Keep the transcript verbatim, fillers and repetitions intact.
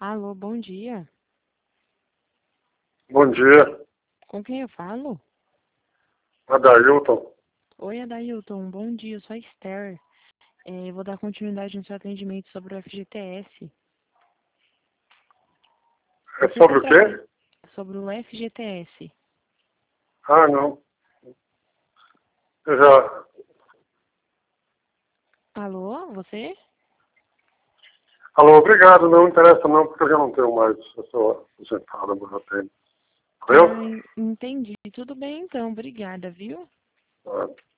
Alô, bom dia. Bom dia, Com quem eu falo? Adailton. Oi, Adailton. Bom dia, eu sou a Esther. É, eu vou dar continuidade no seu atendimento sobre o F G T S. É Você sobre está o quê? sobre o F G T S. Ah, não. Eu já... Alô, você? Alô, obrigado. Não interessa não, porque eu já não tenho mais. Eu sou aposentado, mas eu tenho. Ah, Valeu? en- entendi. Tudo bem então, obrigada, viu? Ah.